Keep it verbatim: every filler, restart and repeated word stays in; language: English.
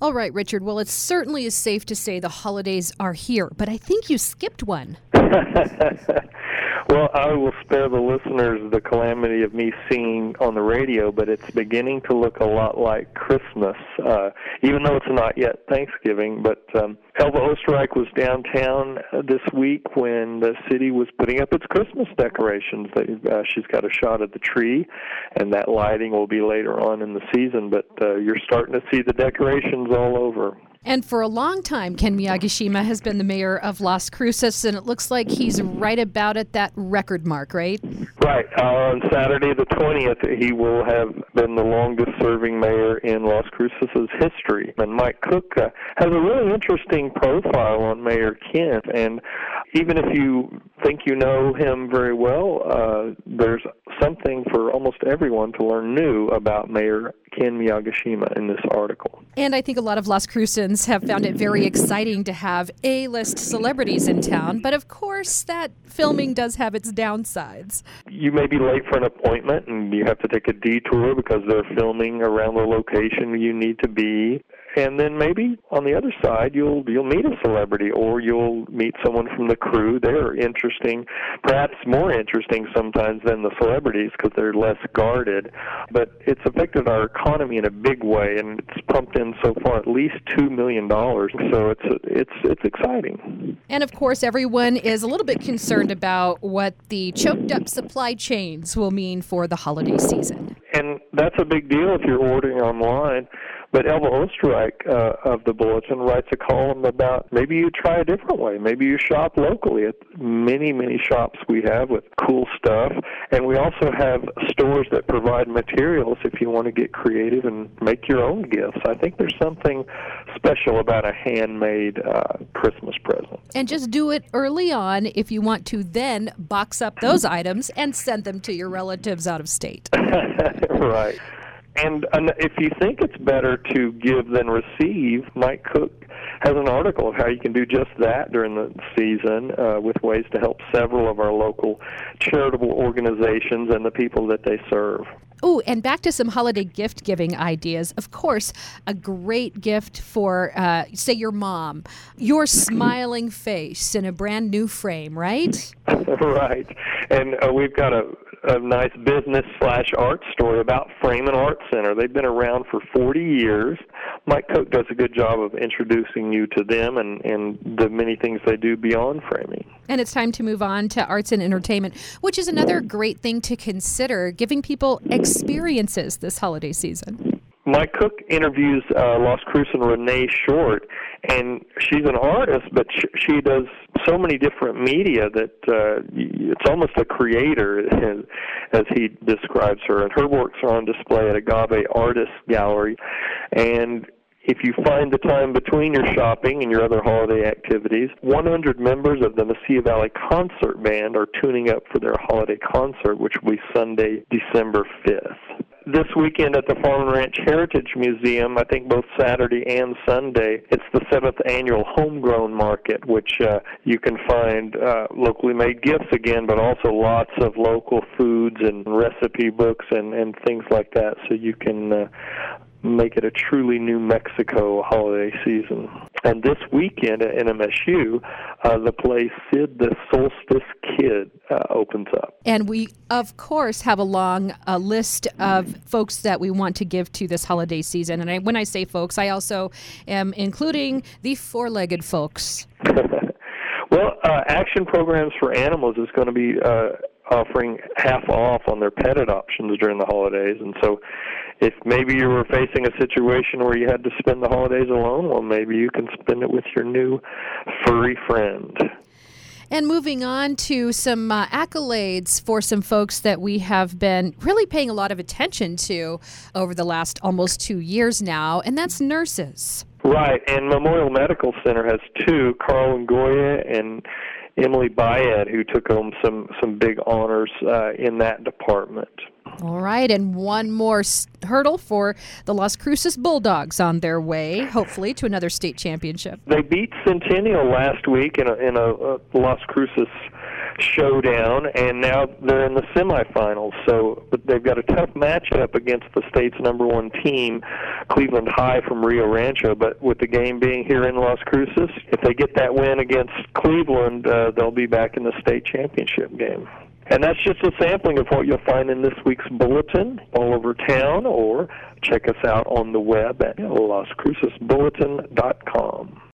All right, Richard. Well, it certainly is safe to say the holidays are here, but I think you skipped one. Well, I will spare the listeners the calamity of me singing on the radio, but it's beginning to look a lot like Christmas, uh, even though it's not yet Thanksgiving. But um, Elva Osterreich was downtown uh, this week when the city was putting up its Christmas decorations. They, uh, she's got a shot of the tree, and that lighting will be later on in the season, but uh, you're starting to see the decorations all over. And for a long time, Ken Miyagishima has been the mayor of Las Cruces, and it looks like he's right about at that record mark, right? Right. Uh, on Saturday the twentieth, he will have been the longest-serving mayor in Las Cruces' history. And Mike Cook uh, has a really interesting profile on Mayor Ken, and even if you think you know him very well, uh, there's something for almost everyone to learn new about Mayor Ken Miyagishima in this article. And I think a lot of Las Crucens have found it very exciting to have A-list celebrities in town, but of course that filming does have its downsides. You may be late for an appointment and you have to take a detour because they're filming around the location you need to be. And then maybe on the other side, you'll you'll meet a celebrity or you'll meet someone from the crew. They're interesting, perhaps more interesting sometimes than the celebrities because they're less guarded. But it's affected our economy in a big way, and it's pumped in so far at least two million dollars. So it's it's it's exciting. And of course, everyone is a little bit concerned about what the choked up supply chains will mean for the holiday season. And that's a big deal if you're ordering online. But Elva Osterreich uh, of the Bulletin writes a column about maybe you try a different way. Maybe you shop locally at many, many shops we have with cool stuff. And we also have stores that provide materials if you want to get creative and make your own gifts. I think there's something special about a handmade uh, Christmas present. And just do it early on if you want to then box up those items and send them to your relatives out of state. Right. And if you think it's better to give than receive, Mike Cook has an article of how you can do just that during the season uh, with ways to help several of our local charitable organizations and the people that they serve. Oh, and back to some holiday gift-giving ideas. Of course, a great gift for, uh, say, your mom. Your smiling face in a brand new frame, right? Right. And uh, we've got a, a nice business slash art story about Frame and Art Center. They've been around for forty years. Mike Cook does a good job of introducing you to them and, and the many things they do beyond framing. And it's time to move on to arts and entertainment, which is another great thing to consider, giving people experiences this holiday season. Mike Cook interviews uh, Las Cruces and Renee Short, and she's an artist, but sh- she does so many different media that uh, it's almost a creator, as, as he describes her. And her works are on display at Agave Artist Gallery. And if you find the time between your shopping and your other holiday activities, one hundred members of the Mesilla Valley Concert Band are tuning up for their holiday concert, which will be Sunday, December fifth. This weekend at the Farm and Ranch Heritage Museum, I think both Saturday and Sunday, it's the seventh annual Homegrown Market, which uh, you can find uh, locally made gifts again, but also lots of local foods and recipe books and, and things like that, so you can uh, make it a truly New Mexico holiday season. And this weekend at N M S U, uh, the play Sid the Solstice Kid uh, opens up. And we, of course, have a long uh, list of folks that we want to give to this holiday season. And I, when I say folks, I also am including the four-legged folks. Well, uh, Action Programs for Animals is going to be uh, offering half off on their pet adoptions during the holidays. And so if maybe you were facing a situation where you had to spend the holidays alone, well, maybe you can spend it with your new furry friend. And moving on to some uh, accolades for some folks that we have been really paying a lot of attention to over the last almost two years now, and that's nurses. Right, and Memorial Medical Center has two, Carl and Goya and Emily Bayed, who took home some, some big honors uh, in that department. All right, and one more s- hurdle for the Las Cruces Bulldogs on their way, hopefully, to another state championship. They beat Centennial last week in a, in a, a Las Cruces showdown, and now they're in the semifinals. So but they've got a tough matchup against the state's number one team, Cleveland High from Rio Rancho. But with the game being here in Las Cruces, if they get that win against Cleveland, uh, they'll be back in the state championship game. And that's just a sampling of what you'll find in this week's bulletin all over town, or check us out on the web at las cruces bulletin dot com.